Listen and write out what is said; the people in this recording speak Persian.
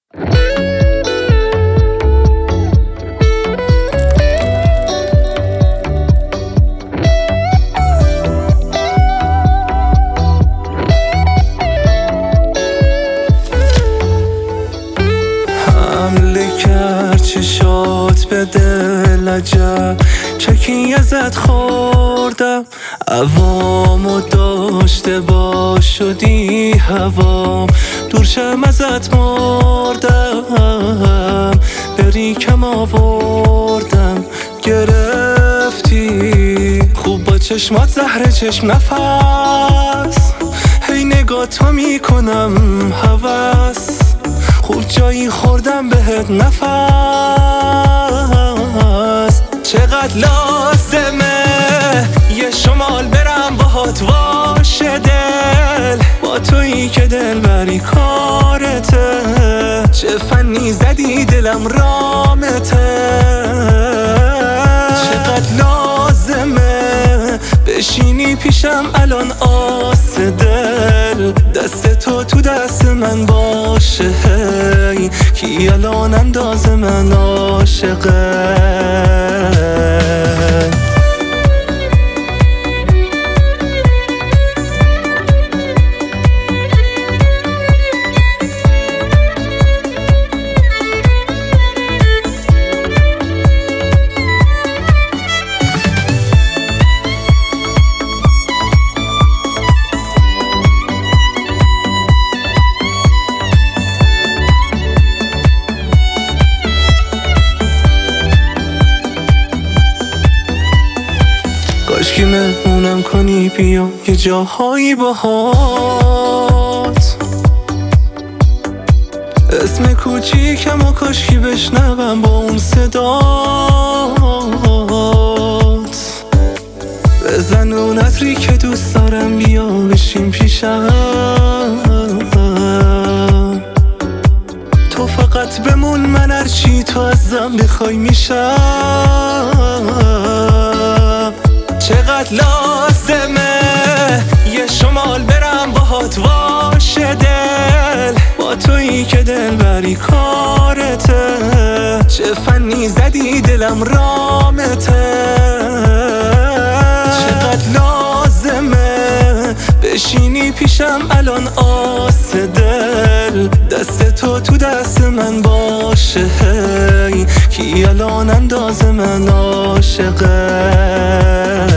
حمله کرد چشات به دل عجب چکی ازت خوردم عوامو داشته باش شدی هوام دور شم ازت مردم بری کم آوردم گرفتی خوب با چشمات زهر چشم نفس هی نگاه تو میکنم هوس خوب جایی خوردم بهت نفس چقدر لازمه یه شمال برم باهات واشه دل با تویی که دل بری کارته چه فنی زدی دلم رامته چقدر لازمه بشینی پیشم الان آس دل دست تو دست من باشه هی کی الان انداز من عاشقه کاشکی مهمونم کنی بیا یه جاهایی باهات اسم کوچیکم و کاشکی بشنوم با اون صدات بزن اون عطری که دوست دارم بیا بشین پیشم تو فقط بمون من هرچی تو ازم بخوای میشم چقدر لازمه یه شمال برم باهات واشه دل با تویی که دل بری کارته چه فنی زدی دلم رامته چقدر لازمه بشینی پیشم الان آس دل دست تو دست من باشه هی کی الان انداز من عاشقه